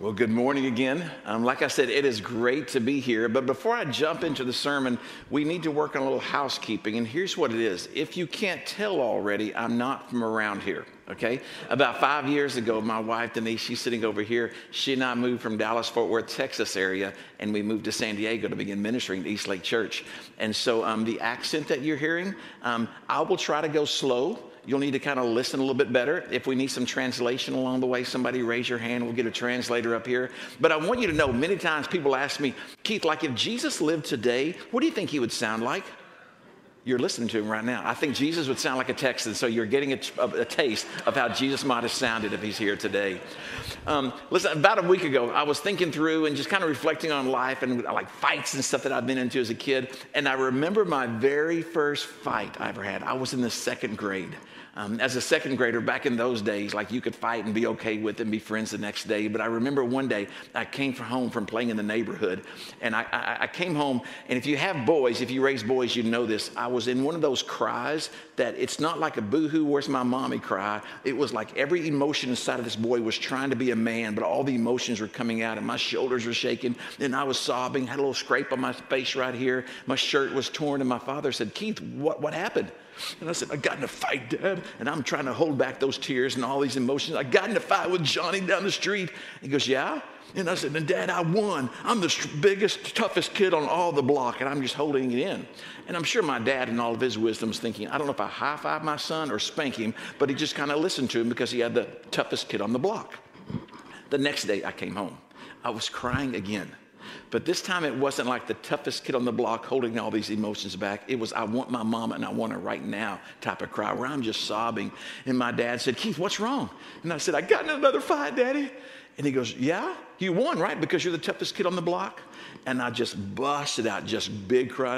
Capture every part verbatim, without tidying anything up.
Well, good morning again. Um, like I said, it is great to be here. But before I jump into the sermon, we need to work on a little housekeeping. And here's what it is. If you can't tell already, I'm not from around here, okay? About five years ago, my wife, Denise, she's sitting over here. She and I moved from Dallas-Fort Worth, Texas area, and we moved to San Diego to begin ministering at East Lake Church. And so um, the accent that you're hearing, um, I will try to go slow. You'll need to kind of listen a little bit better. If we need some translation along the way, somebody raise your hand. We'll get a translator up here. But I want you to know, many times people ask me, Keith, like if Jesus lived today, what do you think he would sound like? You're listening to him right now. I think Jesus would sound like a Texan, so you're getting a, a, a taste of how Jesus might have sounded if he's here today. Um, listen, about a week ago, I was thinking through and just kind of reflecting on life and like fights and stuff that I've been into as a kid. And I remember my very first fight I ever had. I was in the second grade. Um, as a second grader, back in those days, like you could fight and be okay with it and be friends the next day. But I remember one day I came from home from playing in the neighborhood, and I, I, I came home, and if you have boys, if you raise boys, you know this. I was in one of those cries that it's not like a boo-hoo, where's my mommy cry. It was like every emotion inside of this boy was trying to be a man, but all the emotions were coming out, and my shoulders were shaking, and I was sobbing, had a little scrape on my face right here. My shirt was torn, and my father said, Keith, what, what happened? And I said, I got in a fight, Dad. And I'm trying to hold back those tears and all these emotions. I got in a fight with Johnny down the street. He goes, yeah? And I said, and Dad, I won. I'm the biggest, toughest kid on all the block, and I'm just holding it in. And I'm sure my dad in all of his wisdom was thinking, I don't know if I high-five my son or spank him, but he just kind of listened to him because he had the toughest kid on the block. The next day I came home. I was crying again. But this time it wasn't like the toughest kid on the block holding all these emotions back. It was I want my mama and I want her right now type of cry where I'm just sobbing. And my dad said, Keith, what's wrong? And I said, I got in another fight, Daddy. And he goes, yeah, you won, right? Because you're the toughest kid on the block. And I just busted out just big cry,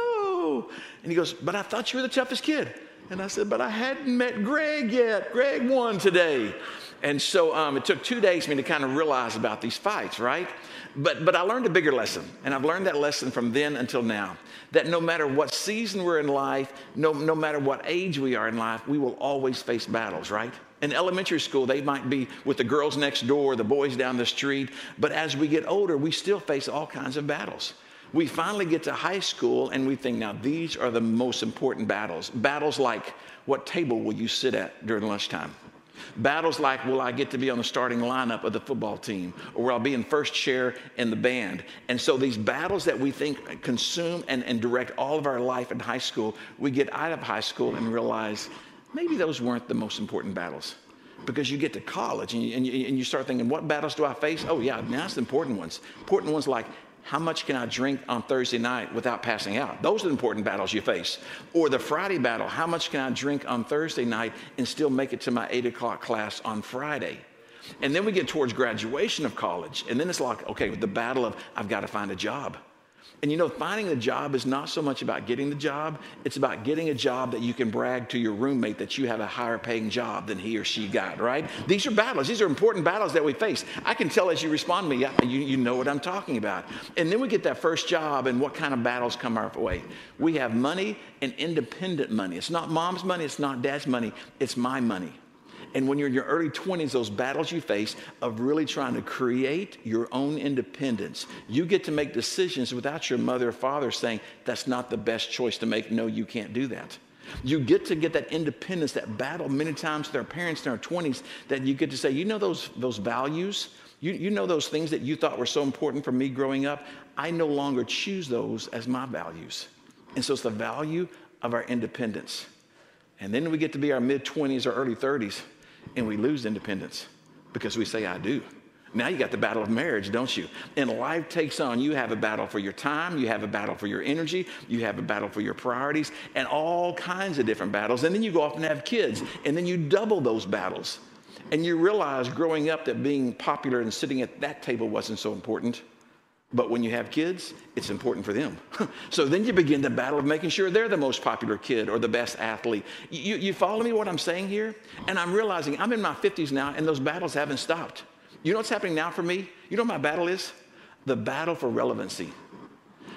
no. And he goes, but I thought you were the toughest kid. And I said, but I hadn't met Greg yet. Greg won today. And so um, it took two days for me to kind of realize about these fights, right? But but I learned a bigger lesson, and I've learned that lesson from then until now, that no matter what season we're in life, no, no matter what age we are in life, we will always face battles, right? In elementary school, they might be with the girls next door, the boys down the street, but as we get older, we still face all kinds of battles. We finally get to high school, and we think, now these are the most important battles. Battles like, what table will you sit at during lunchtime? Battles like, will I get to be on the starting lineup of the football team? Or will I be in first chair in the band? And so these battles that we think consume and, and direct all of our life in high school, we get out of high school and realize maybe those weren't the most important battles. Because you get to college and you, and you, and you start thinking, what battles do I face? Oh yeah, now it's the important ones. Important ones like, how much can I drink on Thursday night without passing out? Those are the important battles you face. Or the Friday battle, how much can I drink on Thursday night and still make it to my eight o'clock class on Friday? And then we get towards graduation of college. And then it's like, okay, the battle of I've got to find a job. And you know, finding a job is not so much about getting the job. It's about getting a job that you can brag to your roommate that you have a higher paying job than he or she got, right? These are battles. These are important battles that we face. I can tell as you respond to me, yeah, you, you know what I'm talking about. And then we get that first job, and what kind of battles come our way? We have money and independent money. It's not mom's money. It's not dad's money. It's my money. And when you're in your early twenties, those battles you face of really trying to create your own independence, you get to make decisions without your mother or father saying, that's not the best choice to make. No, you can't do that. You get to get that independence, that battle many times with our parents in our twenties, that you get to say, you know those, those values, you, you know those things that you thought were so important for me growing up, I no longer choose those as my values. And so it's the value of our independence. And then we get to be our mid-twenties or early thirties, and we lose independence because we say, I do. Now you got the battle of marriage, don't you? And life takes on. You have a battle for your time. You have a battle for your energy. You have a battle for your priorities and all kinds of different battles. And then you go off and have kids, and then you double those battles. And you realize growing up that being popular and sitting at that table wasn't so important. But when you have kids, it's important for them. So then you begin the battle of making sure they're the most popular kid or the best athlete. You, you follow me what I'm saying here? And I'm realizing I'm in my fifties now, and those battles haven't stopped. You know what's happening now for me? You know what my battle is? The battle for relevancy.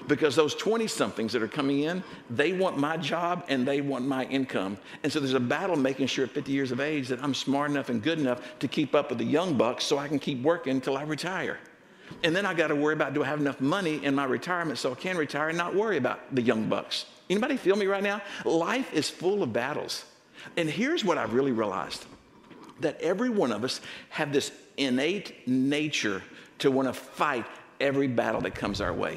because those twenty-somethings that are coming in, they want my job and they want my income. And so there's a battle making sure at fifty years of age that I'm smart enough and good enough to keep up with the young bucks so I can keep working until I retire. And then I got to worry about, do I have enough money in my retirement so I can retire and not worry about the young bucks? Anybody feel me right now? Life is full of battles. And here's what I've really realized, that every one of us have this innate nature to want to fight every battle that comes our way.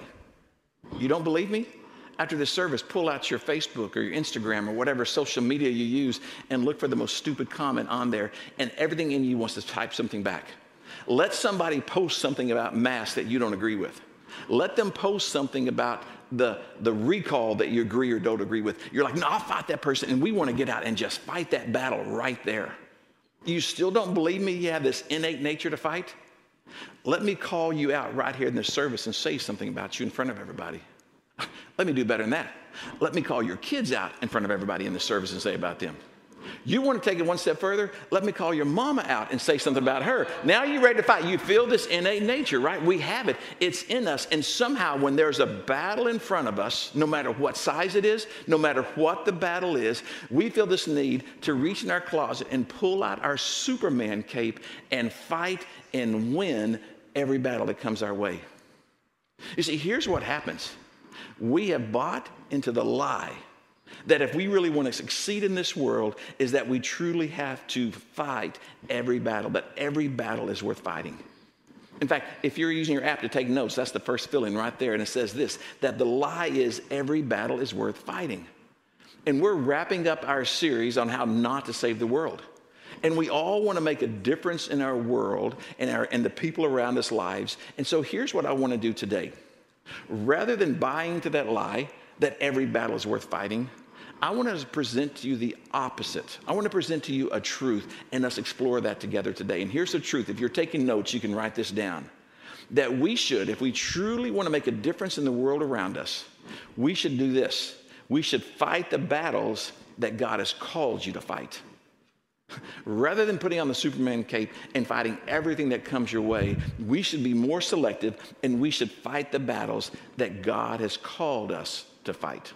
You don't believe me? After this service, pull out your Facebook or your Instagram or whatever social media you use and look for the most stupid comment on there, and everything in you wants to type something back. Let somebody post something about masks that you don't agree with. Let them post something about the, the recall that you agree or don't agree with. You're like, no, I'll fight that person. And we want to get out and just fight that battle right there. You still don't believe me? You have this innate nature to fight? Let me call you out right here in this service and say something about you in front of everybody. Let me do better than that. Let me call your kids out in front of everybody in the service and say about them. You want to take it one step further? Let me call your mama out and say something about her. Now you're ready to fight. You feel this innate nature, right? We have it. It's in us. And somehow when there's a battle in front of us, no matter what size it is, no matter what the battle is, we feel this need to reach in our closet and pull out our Superman cape and fight and win every battle that comes our way. You see, here's what happens. We have bought into the lie that if we really want to succeed in this world, is that we truly have to fight every battle, that every battle is worth fighting. In fact, if you're using your app to take notes, that's the first fill-in right there, and it says this, that the lie is every battle is worth fighting. And we're wrapping up our series on how not to save the world. And we all want to make a difference in our world and, our, and the people around us' lives. And so here's what I want to do today. Rather than buying into that lie that every battle is worth fighting, I want to present to you the opposite. I want to present to you a truth, and us explore that together today. And here's the truth. If you're taking notes, you can write this down. That we should, if we truly want to make a difference in the world around us, we should do this. We should fight the battles that God has called you to fight. Rather than putting on the Superman cape and fighting everything that comes your way, we should be more selective, and we should fight the battles that God has called us to fight.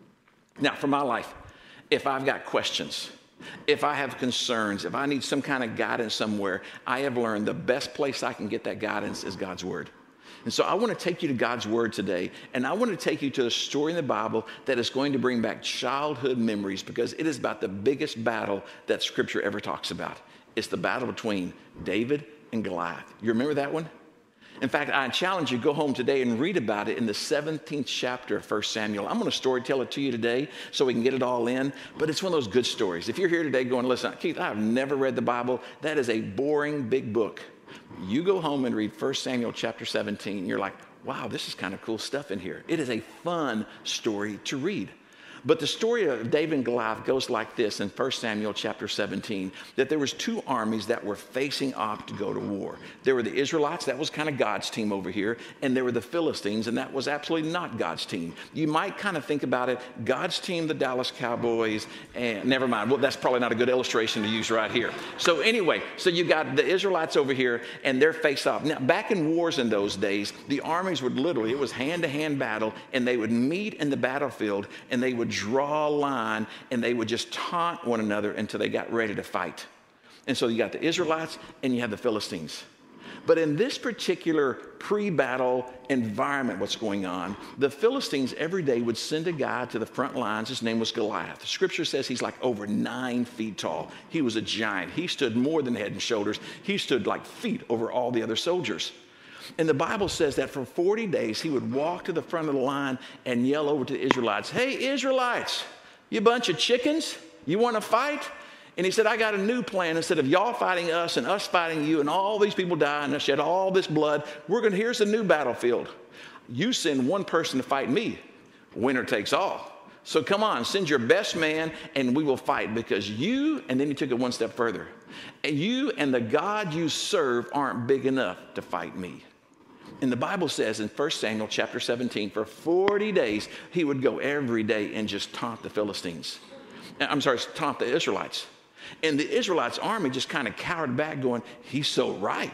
Now, for my life, if I've got questions, if I have concerns, if I need some kind of guidance somewhere, I have learned the best place I can get that guidance is God's Word. And so I want to take you to God's Word today, and I want to take you to a story in the Bible that is going to bring back childhood memories, because it is about the biggest battle that Scripture ever talks about. It's the battle between David and Goliath. You remember that one? In fact, I challenge you to go home today and read about it in the seventeenth chapter of First Samuel. I'm going to storytell it to you today so we can get it all in, but it's one of those good stories. If you're here today going, listen, Keith, I've never read the Bible. That is a boring big book. You go home and read First Samuel chapter seventeen. You're like, wow, this is kind of cool stuff in here. It is a fun story to read. But the story of David and Goliath goes like this in First Samuel chapter seventeen, that there was two armies that were facing off to go to war. There were the Israelites, that was kind of God's team over here, and there were the Philistines, and that was absolutely not God's team. You might kind of think about it, God's team, the Dallas Cowboys, and never mind, well, that's probably not a good illustration to use right here. So anyway, so you got the Israelites over here, and they're face off. Now, back in wars in those days, the armies would literally, it was hand-to-hand battle, and they would meet in the battlefield, and they would draw a line, and they would just taunt one another until they got ready to fight. And so you got the Israelites and you have the Philistines. But in this particular pre-battle environment, what's going on, the Philistines every day would send a guy to the front lines. His name was Goliath. The scripture says he's like over nine feet tall. He was a giant. He stood more than head and shoulders. He stood like feet over all the other soldiers. And the Bible says that for forty days, he would walk to the front of the line and yell over to the Israelites, hey, Israelites, you bunch of chickens, you want to fight? And he said, I got a new plan. Instead of y'all fighting us and us fighting you and all these people die and shed all this blood, we're going to, here's the new battlefield. You send one person to fight me, winner takes all. So come on, send your best man and we will fight, because you, and then he took it one step further, and you and the God you serve aren't big enough to fight me. And the Bible says in First Samuel chapter seventeen, for forty days, he would go every day and just taunt the Philistines. I'm sorry, taunt the Israelites. And the Israelites' army just kind of cowered back going, he's so right.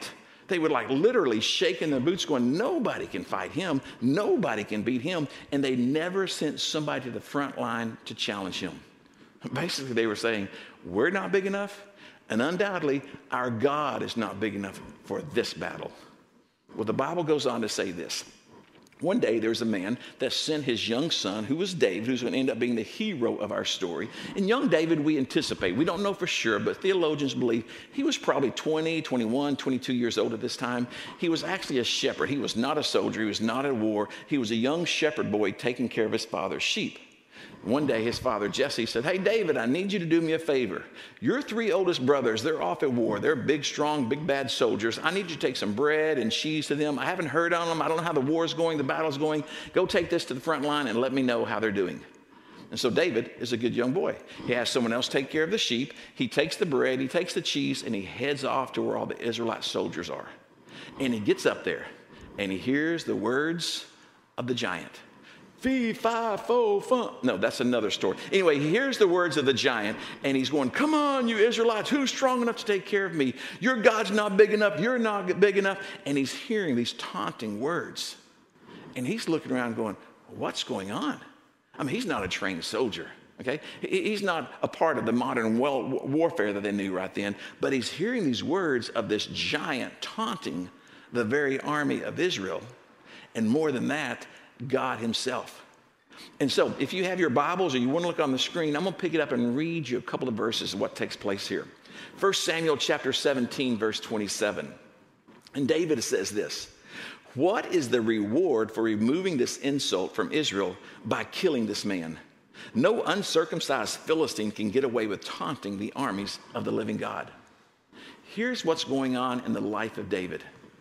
They would like literally shaking their boots going, nobody can fight him. Nobody can beat him. And they never sent somebody to the front line to challenge him. Basically, they were saying, we're not big enough. And undoubtedly, our God is not big enough for this battle. Well, the Bible goes on to say this. One day, there's a man that sent his young son, who was David, who's going to end up being the hero of our story. And young David, we anticipate, we don't know for sure, but theologians believe he was probably twenty, twenty-one, twenty-two years old at this time. He was actually a shepherd. He was not a soldier. He was not at war. He was a young shepherd boy taking care of his father's sheep. One day, his father, Jesse, said, hey, David, I need you to do me a favor. Your three oldest brothers, they're off at war. They're big, strong, big, bad soldiers. I need you to take some bread and cheese to them. I haven't heard on them. I don't know how the war's going, the battle's going. Go take this to the front line and let me know how they're doing. And so David is a good young boy. He has someone else take care of the sheep. He takes the bread, he takes the cheese, and he heads off to where all the Israelite soldiers are. And he gets up there, and he hears the words of the giant. Fee, fi, fo, fum. No, that's another story. Anyway, he hears the words of the giant, and he's going, come on, you Israelites, who's strong enough to take care of me? Your God's not big enough. You're not big enough. And he's hearing these taunting words. And he's looking around going, what's going on? I mean, he's not a trained soldier, okay? He's not a part of the modern warfare that they knew right then, but he's hearing these words of this giant taunting the very army of Israel. And more than that, God himself. And so if you have your Bibles or you want to look on the screen, I'm going to pick it up and read you a couple of verses of what takes place here. First Samuel chapter seventeen, verse twenty-seven. And David says this, what is the reward for removing this insult from Israel by killing this man? No uncircumcised Philistine can get away with taunting the armies of the living God. Here's what's going on in the life of David.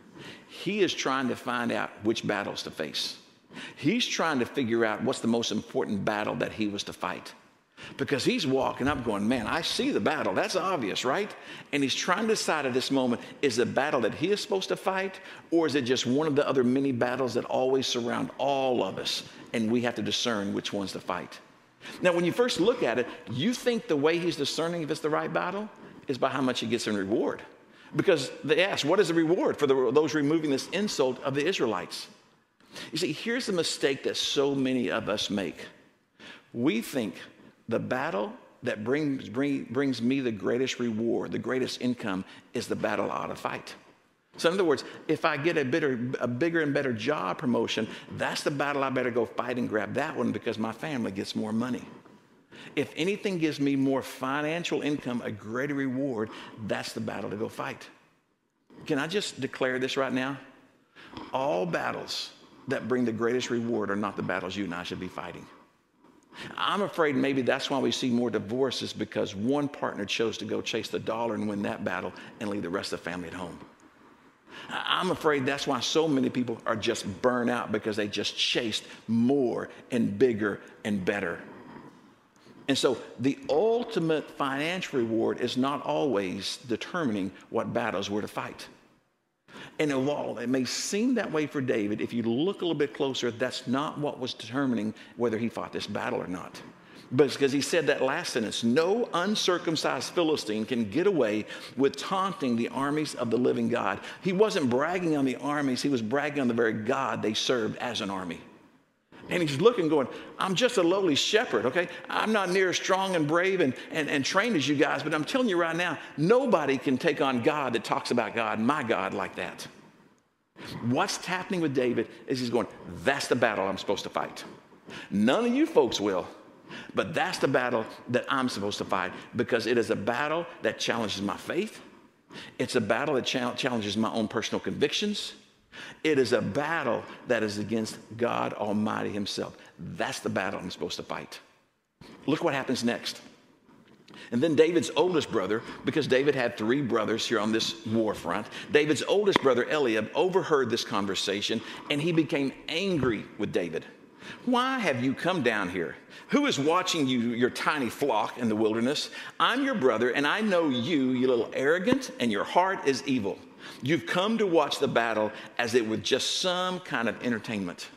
He is trying to find out which battles to face. He's trying to figure out what's the most important battle that he was to fight. Because he's walking up going, man, I see the battle. That's obvious, right? And he's trying to decide at this moment, is the battle that he is supposed to fight, or is it just one of the other many battles that always surround all of us, and we have to discern which ones to fight? Now, when you first look at it, you think the way he's discerning if it's the right battle is by how much he gets in reward. Because they ask, what is the reward for the, those removing this insult of the Israelites? You see, here's the mistake that so many of us make. We think the battle that brings, bring, brings me the greatest reward, the greatest income, is the battle I ought to fight. So in other words, if I get a, bitter, a bigger and better job promotion, that's the battle I better go fight and grab that one because my family gets more money. If anything gives me more financial income, a greater reward, that's the battle to go fight. Can I just declare this right now? All battles that bring the greatest reward are not the battles you and I should be fighting. I'm afraid maybe that's why we see more divorces, because one partner chose to go chase the dollar and win that battle and leave the rest of the family at home. I'm afraid that's why so many people are just burned out, because they just chased more and bigger and better. And so the ultimate financial reward is not always determining what battles we're to fight. And while it may seem that way for David, if you look a little bit closer, that's not what was determining whether he fought this battle or not. But it's because he said that last sentence, no uncircumcised Philistine can get away with taunting the armies of the living God. He wasn't bragging on the armies, he was bragging on the very God they served as an army. And he's looking going, I'm just a lowly shepherd, okay? I'm not near as strong and brave and, and, and trained as you guys, but I'm telling you right now, nobody can take on God that talks about God, my God, like that. What's happening with David is he's going, that's the battle I'm supposed to fight. None of you folks will, but that's the battle that I'm supposed to fight, because it is a battle that challenges my faith. It's a battle that challenges my own personal convictions. It is a battle that is against God Almighty himself. That's the battle I'm supposed to fight. Look what happens next. And then David's oldest brother, because David had three brothers here on this war front, David's oldest brother, Eliab, overheard this conversation, and he became angry with David. Why have you come down here? Who is watching you, your tiny flock in the wilderness? I'm your brother, and I know you, you little arrogant, and your heart is evil. You've come to watch the battle as it was just some kind of entertainment.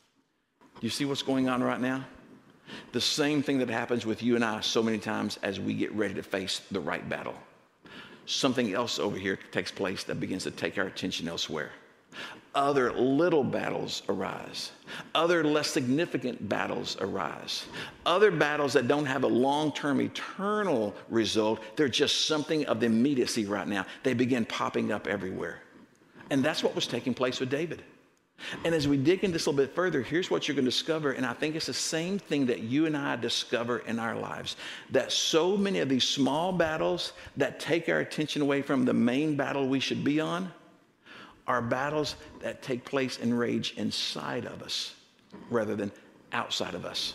You see what's going on right now? The same thing that happens with you and I so many times as we get ready to face the right battle. something else over here takes place that begins to take our attention elsewhere. Other little battles arise. Other less significant battles arise. Other battles that don't have a long-term eternal result. They're just something of the immediacy right now. They begin popping up everywhere. And that's what was taking place with David. And as we dig into this a little bit further, here's what you're going to discover, and I think it's the same thing that you and I discover in our lives, that so many of these small battles that take our attention away from the main battle we should be on are battles that take place and rage inside of us rather than outside of us.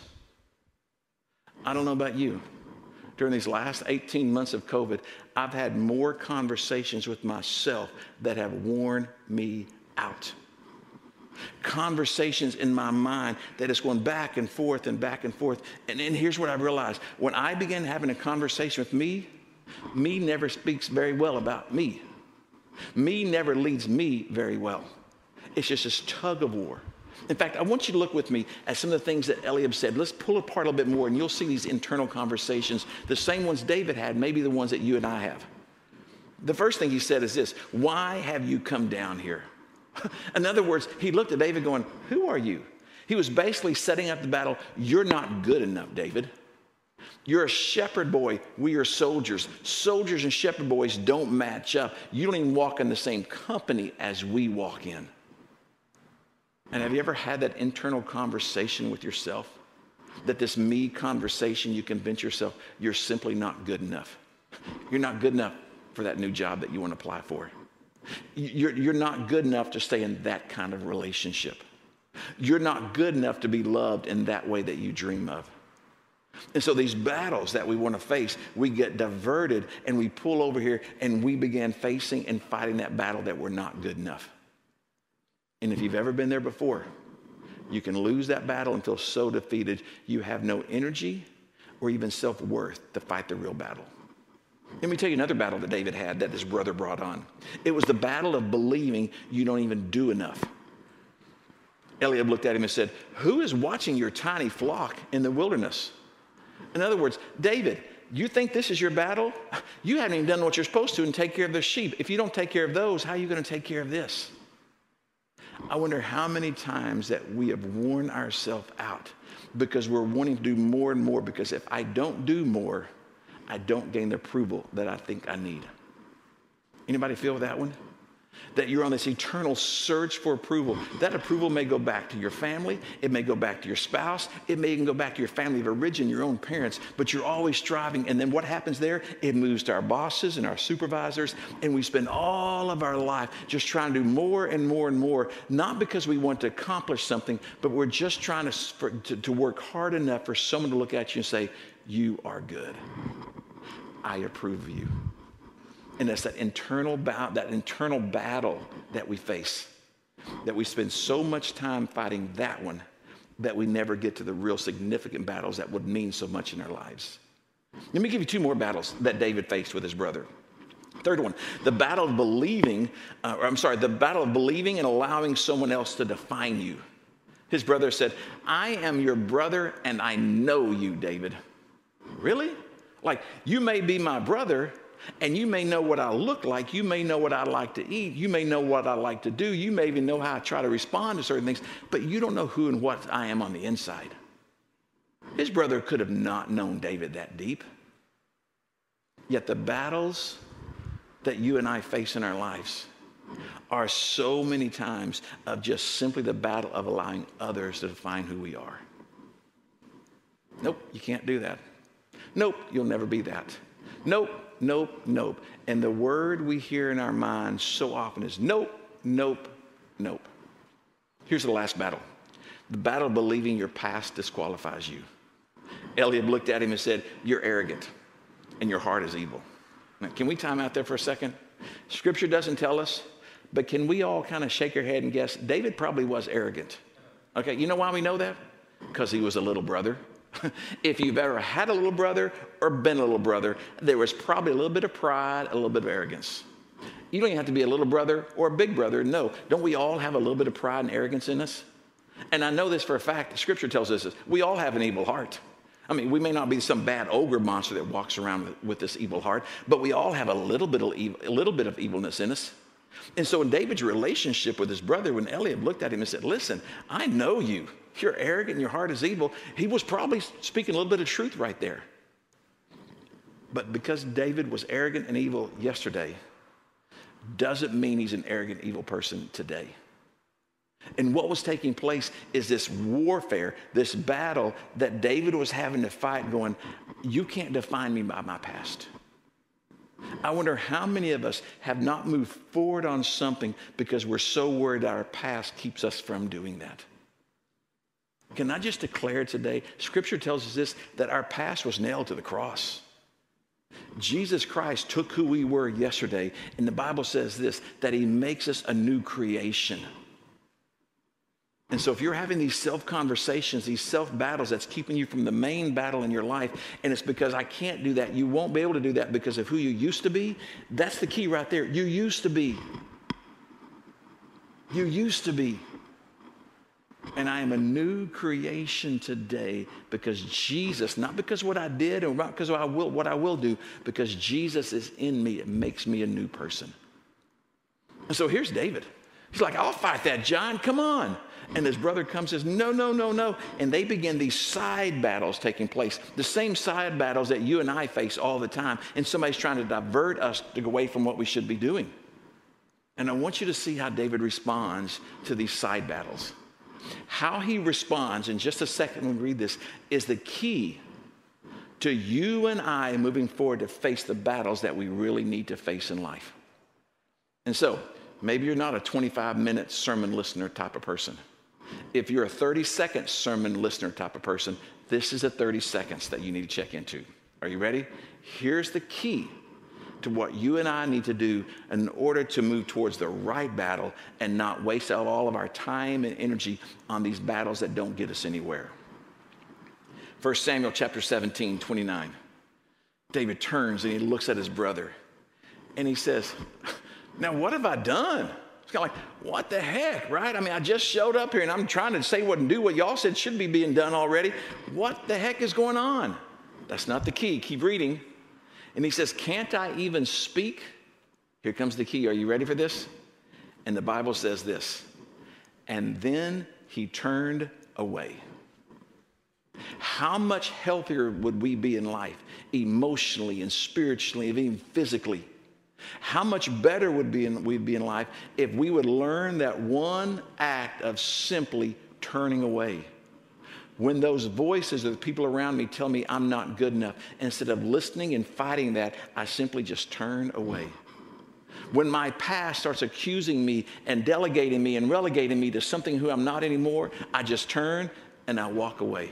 I don't know about you. During these last eighteen months of COVID, I've had more conversations with myself that have worn me out. Conversations in my mind that is going back and forth and back and forth. And then here's what I realized. When I begin having a conversation with me, me never speaks very well about me. Me never leads me very well. It's just this tug of war. In fact, I want you to look with me at some of the things that Eliab said. Let's pull apart a little bit more, and you'll see these internal conversations, the same ones David had, maybe the ones that you and I have. The first thing he said is this: why have you come down here? In other words, he looked at David going, who are you? He was basically setting up the battle. You're not good enough, David. You're a shepherd boy. We are soldiers. Soldiers and shepherd boys don't match up. You don't even walk in the same company as we walk in. And have you ever had that internal conversation with yourself? That this me conversation, you convince yourself you're simply not good enough. You're not good enough for that new job that you want to apply for. You're, you're not good enough to stay in that kind of relationship. You're not good enough to be loved in that way that you dream of. And so these battles that we want to face, we get diverted and we pull over here and we begin facing and fighting that battle that we're not good enough. And if you've ever been there before, you can lose that battle and feel so defeated you have no energy or even self-worth to fight the real battle. Let me tell you another battle that David had that his brother brought on. It was the battle of believing you don't even do enough. Eliab looked at him and said, who is watching your tiny flock in the wilderness? In other words, David, you think this is your battle? You haven't even done what you're supposed to and take care of the sheep. If you don't take care of those, how are you going to take care of this? I wonder how many times that we have worn ourselves out because we're wanting to do more and more, because if I don't do more, I don't gain the approval that I think I need. Anybody feel that one? That you're on this eternal search for approval. That approval may go back to your family. It may go back to your spouse. It may even go back to your family of origin, your own parents. But you're always striving. And then what happens there? It moves to our bosses and our supervisors. And we spend all of our life just trying to do more and more and more. Not because we want to accomplish something, but we're just trying to, for, to, to work hard enough for someone to look at you and say, you are good. I approve of you. And it's that internal ba- that internal battle that we face, that we spend so much time fighting that one that we never get to the real significant battles that would mean so much in our lives. Let me give you two more battles that David faced with his brother. Third one, the battle of believing, uh, or I'm sorry, the battle of believing and allowing someone else to define you. His brother said, I am your brother and I know you, David. Really? Like, you may be my brother, and you may know what I look like. You may know what I like to eat. You may know what I like to do. You may even know how I try to respond to certain things, but you don't know who and what I am on the inside. His brother could have not known David that deep. Yet the battles that you and I face in our lives are so many times of just simply the battle of allowing others to define who we are. Nope, you can't do that. Nope, you'll never be that. Nope, nope, nope. And the word we hear in our minds so often is nope, nope, nope. Here's the last battle. The battle of believing your past disqualifies you. Eliab looked at him and said, you're arrogant and your heart is evil. Now, can we time out there for a second? Scripture doesn't tell us, but can we all kind of shake our head and guess David probably was arrogant? Okay, you know why we know that? Because he was a little brother. If you've ever had a little brother or been a little brother, there was probably a little bit of pride, a little bit of arrogance. You don't even have to be a little brother or a big brother. No, don't we all have a little bit of pride and arrogance in us? And I know this for a fact. Scripture tells us this. We all have an evil heart. I mean, we may not be some bad ogre monster that walks around with, with this evil heart, but we all have a little bit of evil, a little bit of evilness in us. And so in David's relationship with his brother, when Eliab looked at him and said, listen, I know you. You're arrogant and your heart is evil. He was probably speaking a little bit of truth right there. But because David was arrogant and evil yesterday, doesn't mean he's an arrogant, evil person today. And what was taking place is this warfare, this battle that David was having to fight, going, you can't define me by my past. I wonder how many of us have not moved forward on something because we're so worried our past keeps us from doing that. Can I just declare today, Scripture tells us this, that our past was nailed to the cross. Jesus Christ took who we were yesterday, and the Bible says this, that he makes us a new creation. And so if you're having these self-conversations, these self-battles that's keeping you from the main battle in your life, and it's because I can't do that, you won't be able to do that because of who you used to be, that's the key right there. You used to be. You used to be. And I am a new creation today because Jesus, not because what I did or not because I will, what I will do, because Jesus is in me. It makes me a new person. And so here's David. He's like, I'll fight that giant. Come on. And his brother comes and says, no, no, no, no. And they begin these side battles taking place, the same side battles that you and I face all the time. And somebody's trying to divert us to go away from what we should be doing. And I want you to see how David responds to these side battles. How he responds, in just a second when we read this, is the key to you and I moving forward to face the battles that we really need to face in life. And so, maybe you're not a twenty-five minute sermon listener type of person. If you're a thirty second sermon listener type of person, this is the thirty seconds that you need to check into. Are you ready? Here's the key to what you and I need to do in order to move towards the right battle and not waste out all of our time and energy on these battles that don't get us anywhere. First Samuel chapter seventeen, twenty-nine. David turns and he looks at his brother and he says, now what have I done? It's kind of like, what the heck, right? I mean, I just showed up here and I'm trying to say what and do what y'all said should be being done already. What the heck is going on? That's not the key. Keep reading. And he says, can't I even speak? Here comes the key. Are you ready for this? And the Bible says this, and then he turned away. How much healthier would we be in life, emotionally and spiritually and even physically? How much better would be in, we'd be in life if we would learn that one act of simply turning away? When those voices of the people around me tell me I'm not good enough, instead of listening and fighting that, I simply just turn away. When my past starts accusing me and delegating me and relegating me to something who I'm not anymore, I just turn and I walk away.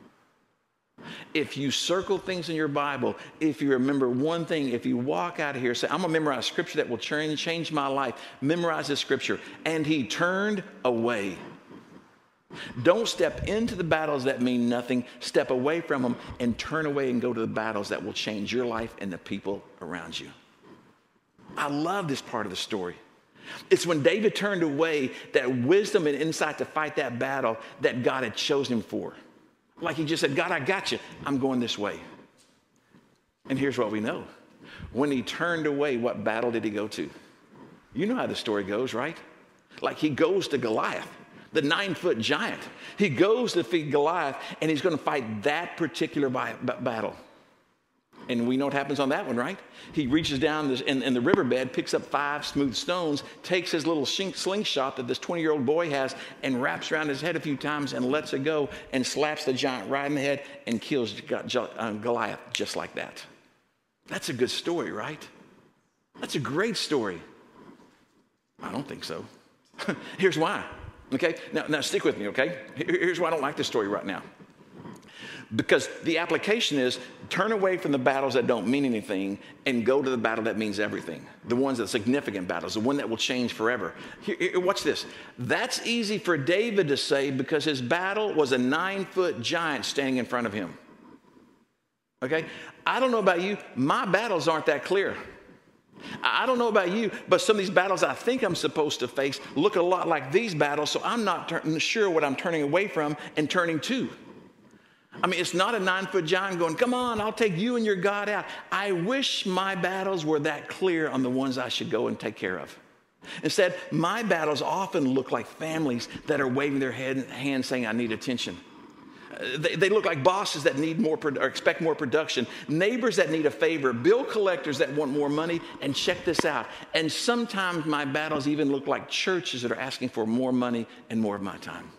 If you circle things in your Bible, if you remember one thing, if you walk out of here, say, I'm going to memorize scripture that will change, change my life, memorize this scripture. And he turned away. Don't step into the battles that mean nothing. Step away from them and turn away and go to the battles that will change your life and the people around you. I love this part of the story. It's when David turned away, that wisdom and insight to fight that battle that God had chosen him for. Like he just said, God, I got you. I'm going this way. And here's what we know. When he turned away, what battle did he go to? You know how the story goes, right? Like he goes to Goliath, the nine-foot giant. He goes to defeat Goliath, and he's going to fight that particular bi- b- battle. And we know what happens on that one, right? He reaches down this, in, in the riverbed, picks up five smooth stones, takes his little shink, slingshot that this twenty-year-old boy has, and wraps around his head a few times and lets it go and slaps the giant right in the head and kills Goliath just like that. That's a good story, right? That's a great story. I don't think so. Here's why. Okay, now, now stick with me, okay? Here's why I don't like this story right now. Because the application is turn away from the battles that don't mean anything and go to the battle that means everything. The ones that are significant battles, the one that will change forever. Here, here, watch this. That's easy for David to say because his battle was a nine-foot giant standing in front of him. Okay? I don't know about you. My battles aren't that clear. I don't know about you, but some of these battles I think I'm supposed to face look a lot like these battles, so I'm not ter- sure what I'm turning away from and turning to. I mean, it's not a nine-foot giant going, come on, I'll take you and your God out. I wish my battles were that clear on the ones I should go and take care of. Instead, my battles often look like families that are waving their head, hands saying, I need attention. Uh, they, they look like bosses that need more or expect more production, neighbors that need a favor, bill collectors that want more money, and check this out. And sometimes my battles even look like churches that are asking for more money and more of my time.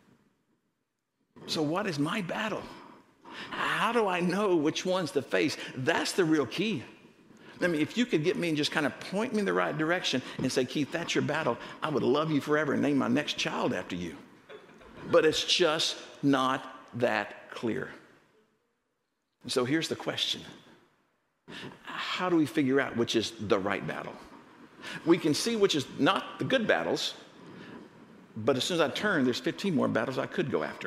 So what is my battle? How do I know which ones to face? That's the real key. I mean, if you could get me and just kind of point me in the right direction and say, Keith, that's your battle, I would love you forever and name my next child after you. But it's just not that clear. And so here's the question. How do we figure out which is the right battle? We can see which is not the good battles, but as soon as I turn, there's fifteen more battles I could go after.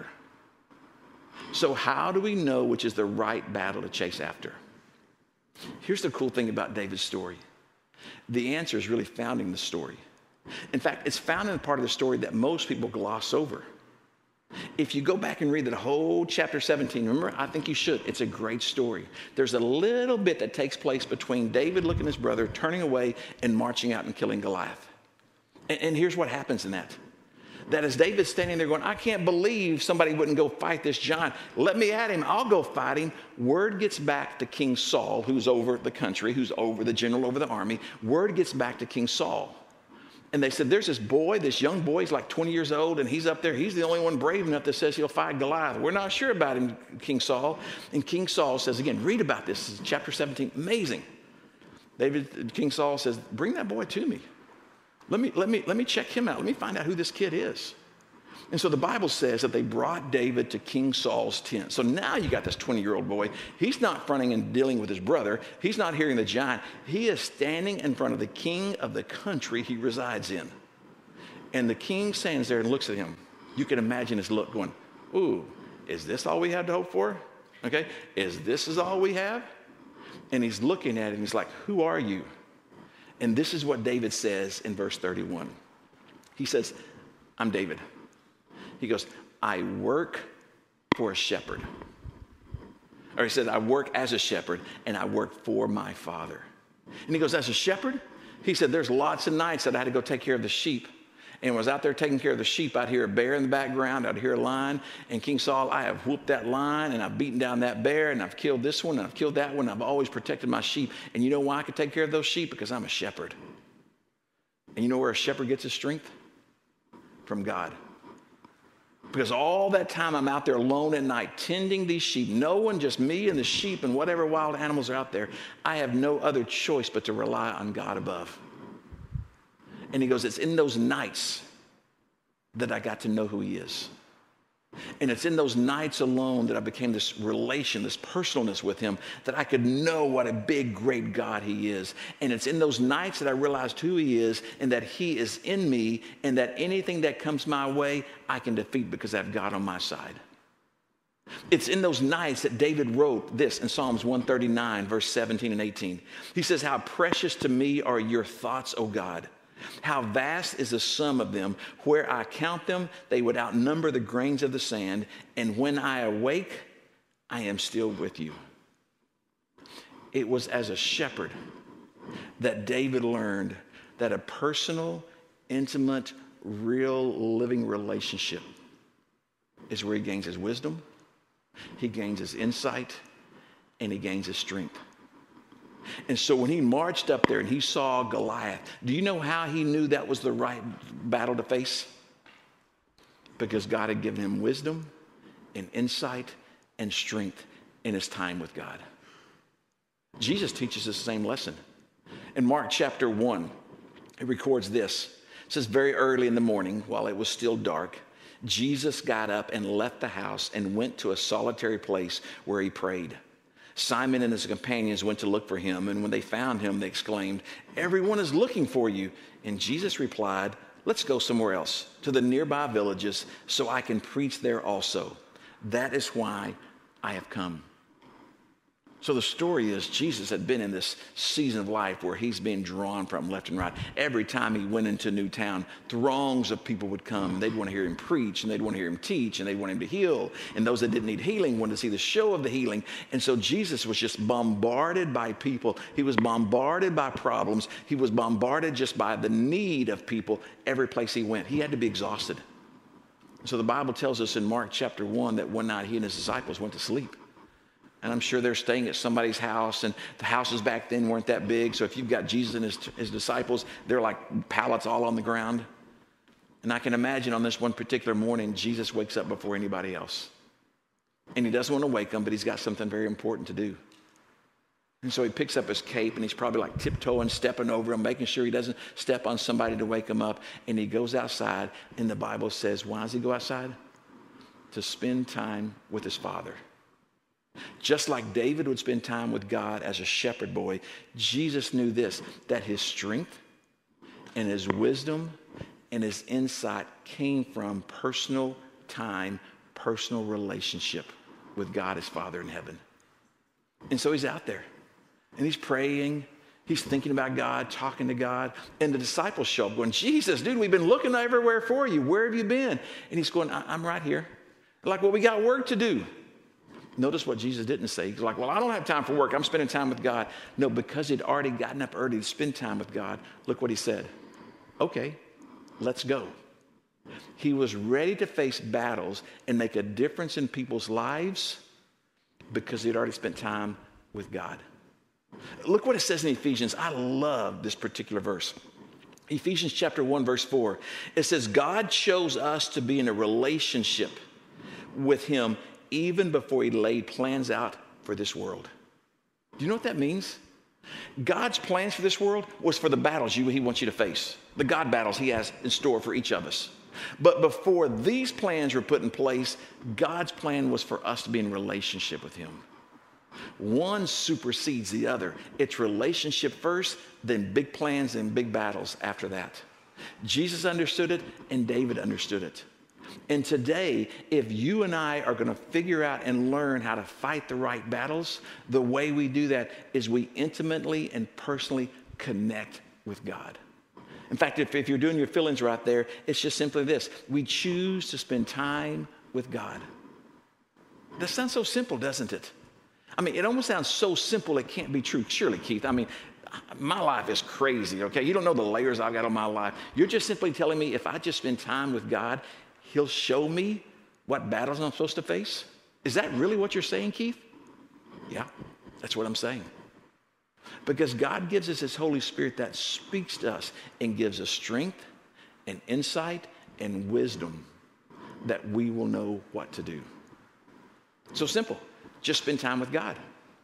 So how do we know which is the right battle to chase after? Here's the cool thing about David's story. The answer is really found in the story. In fact, it's found in the part of the story that most people gloss over. If you go back and read the whole chapter seventeen, remember, I think you should. It's a great story. There's a little bit that takes place between David looking at his brother, turning away, and marching out and killing Goliath. And, and here's what happens in that. That as David's standing there going, I can't believe somebody wouldn't go fight this giant. Let me at him. I'll go fight him. Word gets back to King Saul, who's over the country, who's over the general over the army. Word gets back to King Saul. And they said, there's this boy, this young boy, he's like twenty years old, and he's up there. He's the only one brave enough that says he'll fight Goliath. We're not sure about him, King Saul. And King Saul says, again, read about this. This is chapter seventeen. Amazing. David, King Saul says, bring that boy to me. Let me, let me, let me check him out. Let me find out who this kid is. And so the Bible says that they brought David to King Saul's tent. So now you got this twenty-year-old boy. He's not fronting and dealing with his brother. He's not hearing the giant. He is standing in front of the king of the country he resides in. And the king stands there and looks at him. You can imagine his look going, ooh, is this all we have to hope for? Okay, is this is all we have? And he's looking at him. He's like, who are you? And this is what David says in verse thirty-one. He says, I'm David. He goes, I work for a shepherd. Or he says, I work as a shepherd and I work for my father. And he goes, as a shepherd? He said, there's lots of nights that I had to go take care of the sheep. And when I was out there taking care of the sheep, I'd hear a bear in the background. I'd hear a lion. And King Saul, I have whooped that lion and I've beaten down that bear and I've killed this one and I've killed that one. I've always protected my sheep. And you know why I could take care of those sheep? Because I'm a shepherd. And you know where a shepherd gets his strength? From God. Because all that time I'm out there alone at night tending these sheep, no one, just me and the sheep and whatever wild animals are out there, I have no other choice but to rely on God above. And he goes, it's in those nights that I got to know who he is. And it's in those nights alone that I became this relation, this personalness with him, that I could know what a big, great God he is. And it's in those nights that I realized who he is and that he is in me and that anything that comes my way, I can defeat because I have God on my side. It's in those nights that David wrote this in Psalms one thirty-nine, verse seventeen and eighteen. He says, how precious to me are your thoughts, O God. How vast is the sum of them. Where I count them, they would outnumber the grains of the sand. And when I awake, I am still with you. It was as a shepherd that David learned that a personal, intimate, real living relationship is where he gains his wisdom, he gains his insight, and he gains his strength. And so when he marched up there and he saw Goliath, do you know how he knew that was the right battle to face? Because God had given him wisdom and insight and strength in his time with God. Jesus teaches the same lesson. In Mark chapter one, it records this. It says, very early in the morning, while it was still dark, Jesus got up and left the house and went to a solitary place where he prayed. Simon and his companions went to look for him, and when they found him, they exclaimed, everyone is looking for you. And Jesus replied, let's go somewhere else, to the nearby villages, so I can preach there also. That is why I have come. So the story is Jesus had been in this season of life where he's being drawn from left and right. Every time he went into a new town, throngs of people would come. And they'd want to hear him preach, and they'd want to hear him teach, and they'd want him to heal. And those that didn't need healing wanted to see the show of the healing. And so Jesus was just bombarded by people. He was bombarded by problems. He was bombarded just by the need of people every place he went. He had to be exhausted. So the Bible tells us in Mark chapter one that one night he and his disciples went to sleep. And I'm sure they're staying at somebody's house, and the houses back then weren't that big. So if you've got Jesus and his, his disciples, they're like pallets all on the ground. And I can imagine on this one particular morning, Jesus wakes up before anybody else. And he doesn't want to wake them, but he's got something very important to do. And so he picks up his cape, and he's probably like tiptoeing, stepping over him, making sure he doesn't step on somebody to wake him up. And he goes outside, and the Bible says, why does he go outside? To spend time with his Father. Just like David would spend time with God as a shepherd boy, Jesus knew this, that his strength and his wisdom and his insight came from personal time, personal relationship with God, his Father in heaven. And so he's out there, and he's praying. He's thinking about God, talking to God. And the disciples show up going, Jesus, dude, we've been looking everywhere for you. Where have you been? And he's going, I'm right here. They're like, well, we got work to do. Notice what Jesus didn't say. He's like, well, I don't have time for work. I'm spending time with God. No, because he'd already gotten up early to spend time with God. Look what he said. Okay, let's go. He was ready to face battles and make a difference in people's lives because he'd already spent time with God. Look what it says in Ephesians. I love this particular verse. Ephesians chapter one, verse four. It says, God chose us to be in a relationship with him even before he laid plans out for this world. Do you know what that means? God's plans for this world was for the battles you, he wants you to face, the God battles he has in store for each of us. But before these plans were put in place, God's plan was for us to be in relationship with him. One supersedes the other. It's relationship first, then big plans and big battles after that. Jesus understood it, and David understood it. And today, if you and I are going to figure out and learn how to fight the right battles, the way we do that is we intimately and personally connect with God. In fact, if, if you're doing your fill-ins right there, it's just simply this. We choose to spend time with God. That sounds so simple, doesn't it? I mean, it almost sounds so simple it can't be true. Surely, Keith, I mean, my life is crazy, okay? You don't know the layers I've got on my life. You're just simply telling me if I just spend time with God, he'll show me what battles I'm supposed to face? Is that really what you're saying, Keith? Yeah, that's what I'm saying. Because God gives us his Holy Spirit that speaks to us and gives us strength and insight and wisdom that we will know what to do. So simple. Just spend time with God.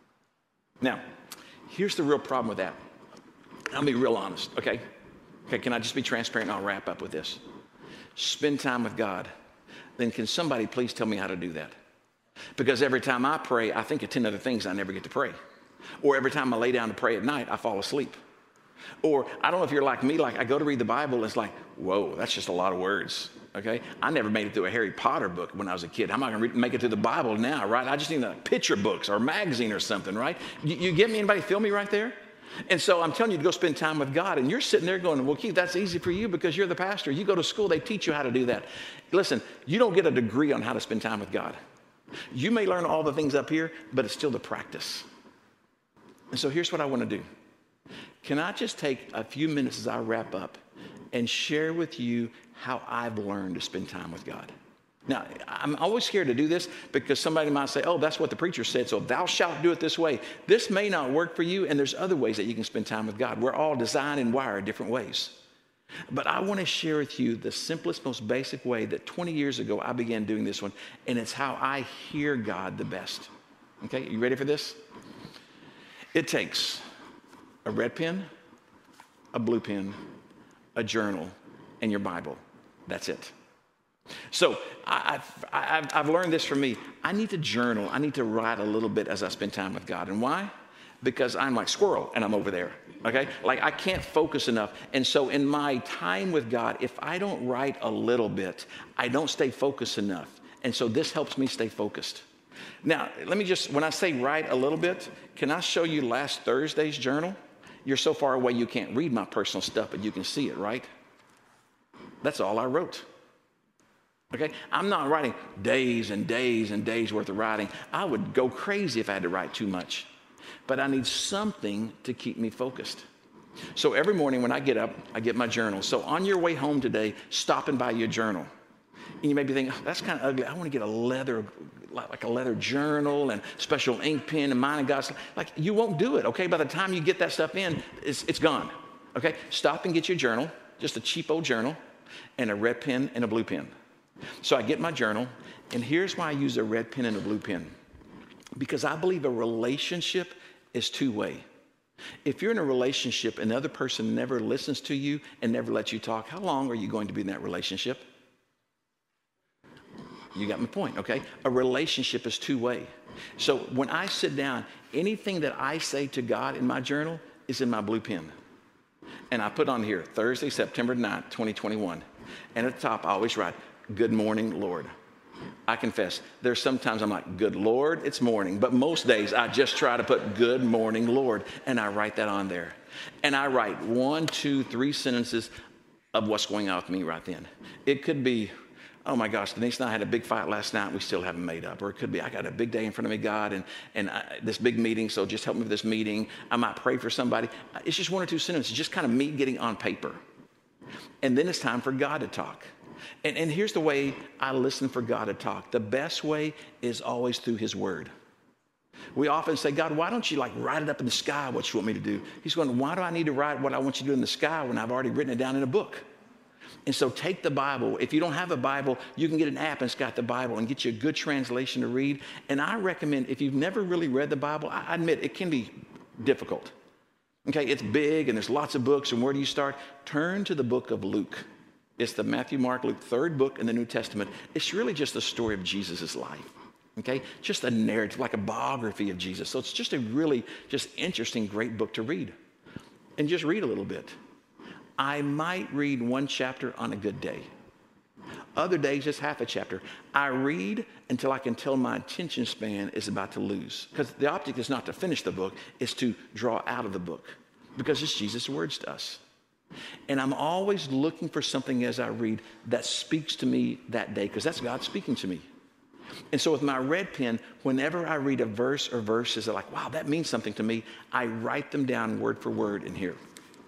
Now, here's the real problem with that. I'll be real honest, okay? Okay, can I just be transparent and I'll wrap up with this? Spend time with God. Then can somebody please tell me how to do that? Because every time I pray, I think of ten other things I never get to pray. Or every time I lay down to pray at night, I fall asleep. Or I don't know if you're like me, like I go to read the Bible, it's like, whoa, that's just a lot of words, okay? I never made it through a Harry Potter book when I was a kid. I'm not going to make it through the Bible now, right? I just need like picture books or a magazine or something, right? You, you get me? Anybody feel me right there? And so I'm telling you to go spend time with God, and you're sitting there going, well, Keith, that's easy for you because you're the pastor. You go to school, they teach you how to do that. Listen, you don't get a degree on how to spend time with God. You may learn all the things up here, but it's still the practice. And so here's what I want to do. Can I just take a few minutes as I wrap up and share with you how I've learned to spend time with God? Now, I'm always scared to do this because somebody might say, oh, that's what the preacher said, so thou shalt do it this way. This may not work for you, and there's other ways that you can spend time with God. We're all designed and wired different ways. But I want to share with you the simplest, most basic way that twenty years ago I began doing this one, and it's how I hear God the best. Okay, you ready for this? It takes a red pen, a blue pen, a journal, and your Bible. That's it. So I've, I've, I've learned this from me. I need to journal. I need to write a little bit as I spend time with God. And why? Because I'm like squirrel and I'm over there, okay? Like I can't focus enough. And so in my time with God, if I don't write a little bit, I don't stay focused enough. And so this helps me stay focused. Now, let me just, when I say write a little bit, can I show you last Thursday's journal? You're so far away you can't read my personal stuff, but you can see it, right? That's all I wrote. Okay? I'm not writing days and days and days worth of writing. I would go crazy if I had to write too much. But I need something to keep me focused. So every morning when I get up, I get my journal. So on your way home today, stop and buy your journal. And you may be thinking, oh, that's kind of ugly. I want to get a leather, like a leather journal and special ink pen and mine and God's. Like, you won't do it, okay? By the time you get that stuff in, it's, it's gone, okay? Stop and get your journal, just a cheap old journal, and a red pen and a blue pen. So I get my journal, and here's why I use a red pen and a blue pen. Because I believe a relationship is two-way. If you're in a relationship and the other person never listens to you and never lets you talk, how long are you going to be in that relationship? You got my point, okay? A relationship is two-way. So when I sit down, anything that I say to God in my journal is in my blue pen. And I put on here, Thursday, September ninth, twenty twenty-one. And at the top, I always write, good morning, Lord. I confess, there's sometimes I'm like, good Lord, it's morning. But most days I just try to put good morning, Lord. And I write that on there. And I write one, two, three sentences of what's going on with me right then. It could be, oh my gosh, Denise and I had a big fight last night. We still haven't made up. Or it could be, I got a big day in front of me, God, and, and I, this big meeting, so just help me with this meeting. I might pray for somebody. It's just one or two sentences, just kind of me getting on paper. And then it's time for God to talk. And, and here's the way I listen for God to talk. The best way is always through his word. We often say, God, why don't you like write it up in the sky what you want me to do? He's going, why do I need to write what I want you to do in the sky when I've already written it down in a book? And so take the Bible. If you don't have a Bible, you can get an app and it's got the Bible and get you a good translation to read. And I recommend, if you've never really read the Bible, I admit it can be difficult. Okay, it's big and there's lots of books, and where do you start? Turn to the book of Luke. It's the Matthew, Mark, Luke, third book in the New Testament. It's really just the story of Jesus' life, okay? Just a narrative, like a biography of Jesus. So it's just a really just interesting, great book to read. And just read a little bit. I might read one chapter on a good day. Other days, just half a chapter. I read until I can tell my attention span is about to lose. Because the object is not to finish the book, it's to draw out of the book. Because it's Jesus' words to us. And I'm always looking for something as I read that speaks to me that day, because that's God speaking to me. And so with my red pen, whenever I read a verse or verses that are like, wow, that means something to me, I write them down word for word in here.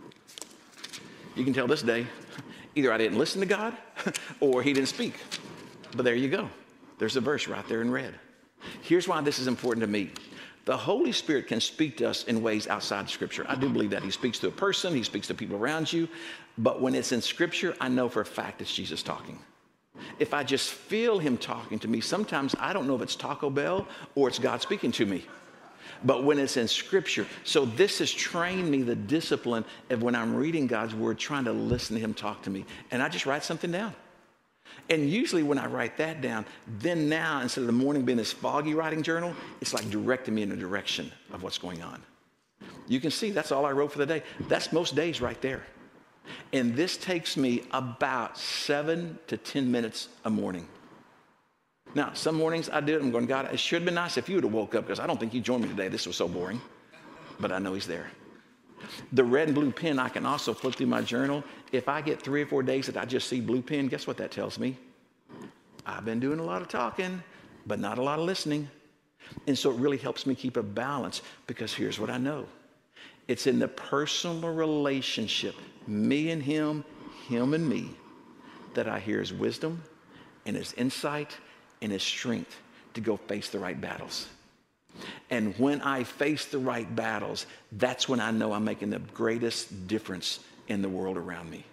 You can tell this day, either I didn't listen to God or he didn't speak. But there you go. There's a verse right there in red. Here's why this is important to me. The Holy Spirit can speak to us in ways outside Scripture. I do believe that. He speaks to a person. He speaks to people around you. But when it's in Scripture, I know for a fact it's Jesus talking. If I just feel him talking to me, sometimes I don't know if it's Taco Bell or it's God speaking to me. But when it's in Scripture, so this has trained me the discipline of when I'm reading God's Word, trying to listen to him talk to me. And I just write something down. And usually when I write that down, then now, instead of the morning being this foggy writing journal, it's like directing me in a direction of what's going on. You can see that's all I wrote for the day. That's most days right there. And this takes me about seven to ten minutes a morning. Now, some mornings I do it, I'm going, God, it should have been nice if you would have woke up, because I don't think you joined me today. This was so boring. But I know he's there. The red and blue pen, I can also flip through my journal. If I get three or four days that I just see blue pen, guess what that tells me? I've been doing a lot of talking, but not a lot of listening. And so it really helps me keep a balance, because here's what I know. It's in the personal relationship, me and him, him and me, that I hear his wisdom and his insight and his strength to go face the right battles. And when I face the right battles, that's when I know I'm making the greatest difference in the world around me.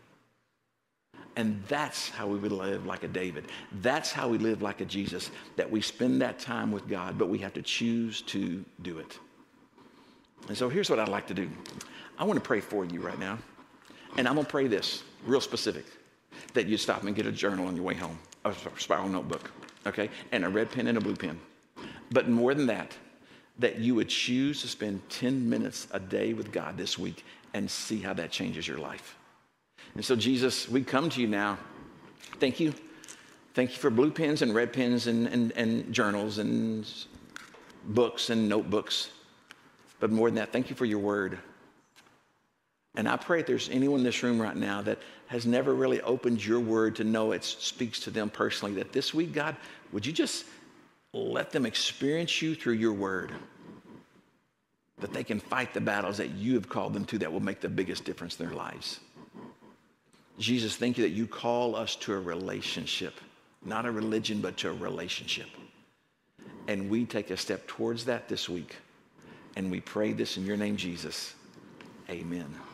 And that's how we would live like a David. That's how we live like a Jesus, that we spend that time with God, but we have to choose to do it. And so here's what I'd like to do. I want to pray for you right now. And I'm going to pray this, real specific, that you stop and get a journal on your way home, a spiral notebook, okay, and a red pen and a blue pen. But more than that, that you would choose to spend ten minutes a day with God this week and see how that changes your life. And so, Jesus, we come to you now. Thank you Thank you for blue pens and red pens and, and, and journals and books and notebooks. But more than that, thank you for your word. And I pray if there's anyone in this room right now that has never really opened your word to know it speaks to them personally, that this week, God, would you just let them experience you through your word, that they can fight the battles that you have called them to that will make the biggest difference in their lives. Jesus, thank you that you call us to a relationship, not a religion, but to a relationship. And we take a step towards that this week. And we pray this in your name, Jesus. Amen.